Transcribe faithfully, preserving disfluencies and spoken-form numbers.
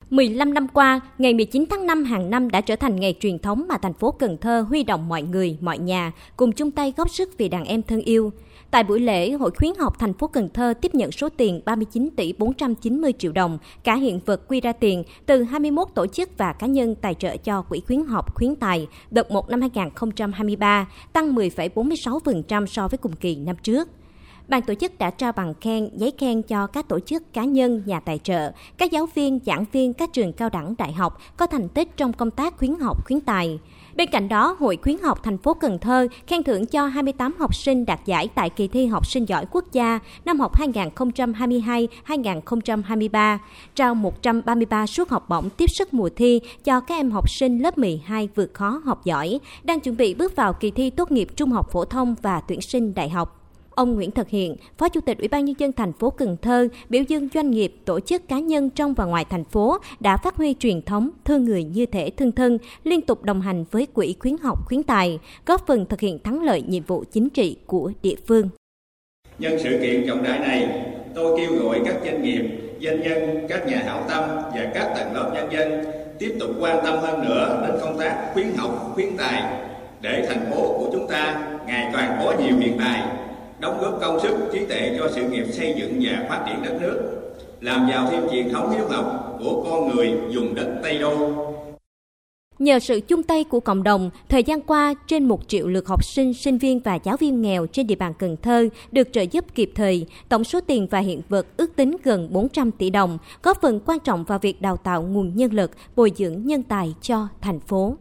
mười lăm năm qua, ngày mười chín tháng năm hàng năm đã trở thành ngày truyền thống mà thành phố Cần Thơ huy động mọi người, mọi nhà cùng chung tay góp sức vì đàn em thân yêu. Tại buổi lễ, Hội khuyến học thành phố Cần Thơ tiếp nhận số tiền ba mươi chín tỷ bốn trăm chín mươi triệu đồng, cả hiện vật quy ra tiền từ hai mươi mốt tổ chức và cá nhân tài trợ cho Quỹ khuyến học khuyến tài đợt một năm hai nghìn không trăm hai mươi ba, tăng mười phẩy bốn mươi sáu phần trăm so với cùng kỳ năm trước. Ban tổ chức đã trao bằng khen, giấy khen cho các tổ chức cá nhân, nhà tài trợ, các giáo viên, giảng viên các trường cao đẳng đại học có thành tích trong công tác khuyến học, khuyến tài. Bên cạnh đó, Hội khuyến học thành phố Cần Thơ khen thưởng cho hai mươi tám học sinh đạt giải tại kỳ thi học sinh giỏi quốc gia năm học hai nghìn không trăm hai mươi hai hai nghìn không trăm hai mươi ba, trao một trăm ba mươi ba suất học bổng tiếp sức mùa thi cho các em học sinh lớp mười hai vượt khó học giỏi, đang chuẩn bị bước vào kỳ thi tốt nghiệp trung học phổ thông và tuyển sinh đại học. Ông Nguyễn Thực Hiện, Phó Chủ tịch Ủy ban Nhân dân thành phố Cần Thơ, biểu dương doanh nghiệp, tổ chức cá nhân trong và ngoài thành phố đã phát huy truyền thống thương người như thể thương thân, liên tục đồng hành với Quỹ khuyến học khuyến tài, góp phần thực hiện thắng lợi nhiệm vụ chính trị của địa phương. Nhân sự kiện trọng đại này, tôi kêu gọi các doanh nghiệp, doanh nhân, các nhà hảo tâm và các tầng lớp nhân dân tiếp tục quan tâm hơn nữa đến công tác khuyến học khuyến tài để thành phố của chúng ta ngày càng có nhiều hiện tài, đóng góp công sức trí tuệ cho sự nghiệp xây dựng và phát triển đất nước, làm giàu thêm truyền thống hiếu học của con người vùng đất Tây Đô. Nhờ sự chung tay của cộng đồng, thời gian qua, trên một triệu lượt học sinh, sinh viên và giáo viên nghèo trên địa bàn Cần Thơ được trợ giúp kịp thời, tổng số tiền và hiện vật ước tính gần bốn trăm tỷ đồng, góp phần quan trọng vào việc đào tạo nguồn nhân lực, bồi dưỡng nhân tài cho thành phố.